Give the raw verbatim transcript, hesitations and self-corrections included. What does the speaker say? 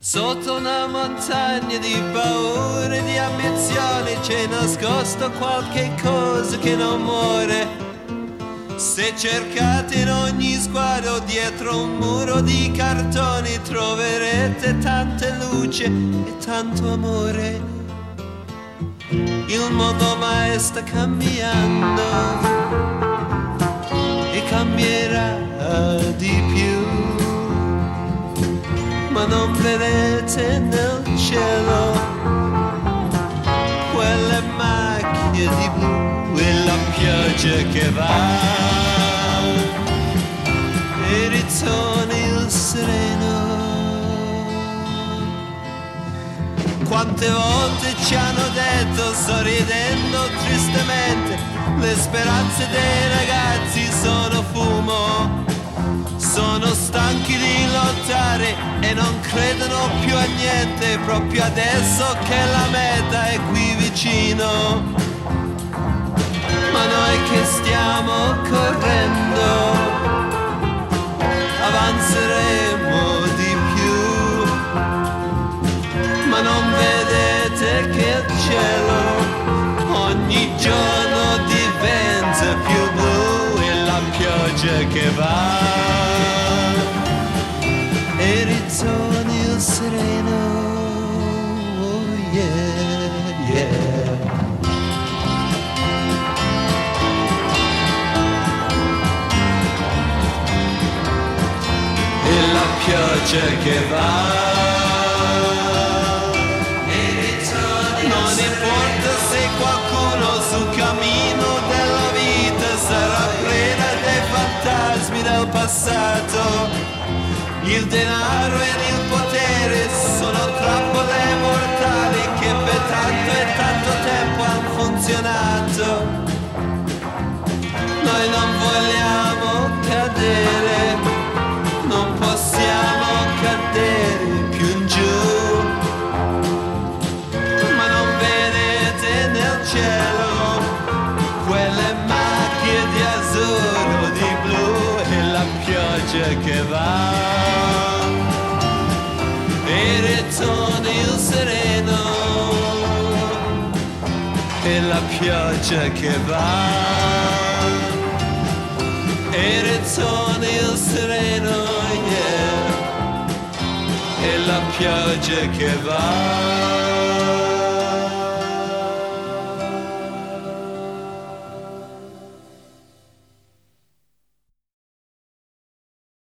Sotto una montagna di paure, di ambizioni, c'è nascosto qualche cosa che non muore. Se cercate in ogni sguardo dietro un muro di cartoni, troverete tanta luce e tanto amore. Il mondo mai sta cambiando e cambierà di più, ma non vedete nel cielo quelle macchie di blu e la pioggia che va e ritorna il sereno. Quante volte ci hanno detto, sorridendo tristemente, le speranze dei ragazzi sono fumo. Sono stanchi di lottare e non credono più a niente, proprio adesso che la meta è qui vicino. Ma noi che stiamo correndo avanzeremo di più, ma non vedete che il cielo ogni giorno diventa più blu e la pioggia che va e ritorna il sereno. Oh yeah, yeah. E la pioggia che va e ritorna. Non importa se qualcuno sul cammino della vita sarà preda dei fantasmi del passato. Il denaro e il potere sono trappole mortali che per tanto e tanto tempo hanno funzionato. Noi non vogliamo cadere, non possiamo cadere più in giù, ma non vedete nel cielo quelle macchie di azzurro, di blu e la pioggia che va e ritorna il sereno e la pioggia che va e ritorna il sereno, yeah, e la pioggia che va.